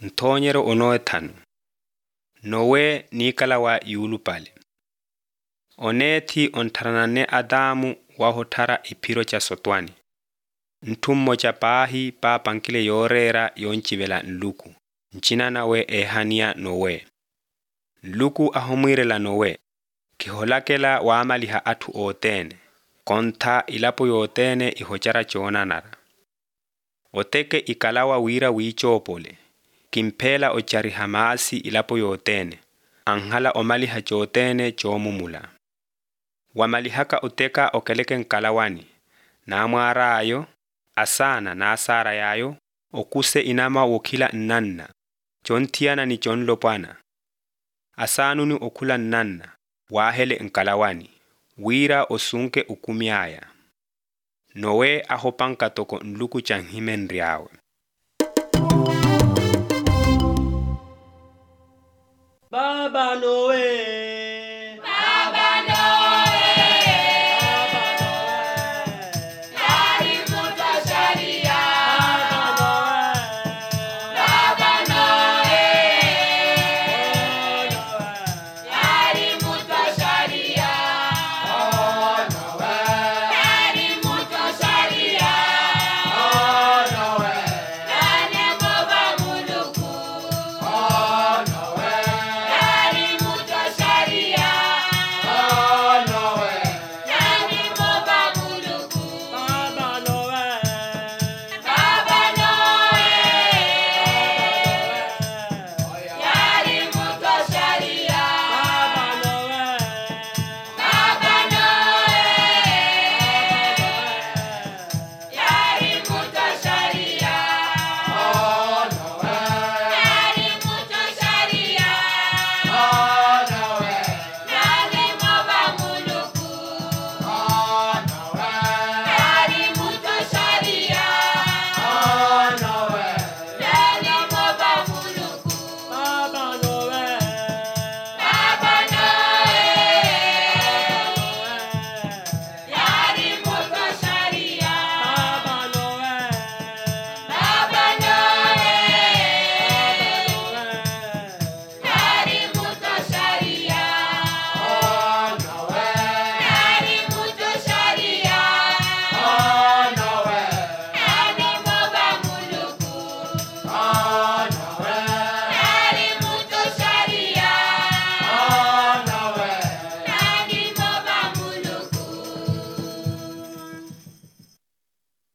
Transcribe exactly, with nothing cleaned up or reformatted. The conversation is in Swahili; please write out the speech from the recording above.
Nthonyero ono ethanu. Nowe nikalawa yulupale. Onethi ontharanane Adamu wahothara iphiro cha sotwani. Nthummo cha pahi pa pankile yorera yonchivela nluku. Nchina nawe ehania Nowe. Nluku ahomwirela Nowe. Kiholakela waamaliha athu otene. Kontha ilapo yotene ihochara choonanara. Oteke ikalawa wira wichopole. Kimphela ochariha maasi ilapo yotene. Anghala omaliha chotene chomumula. Wamalihaka oteka okeleke nkalawani. Naamwara ayo, asana na asara yayo, okuse inama wokila nnanna. Chontiana ni chonlopana. Asanunu okula nnanna. Wahele nkalawani. Wira osunke ukumiaya. Nowe ahopanka toko nluku chanhimen riawe. Baba no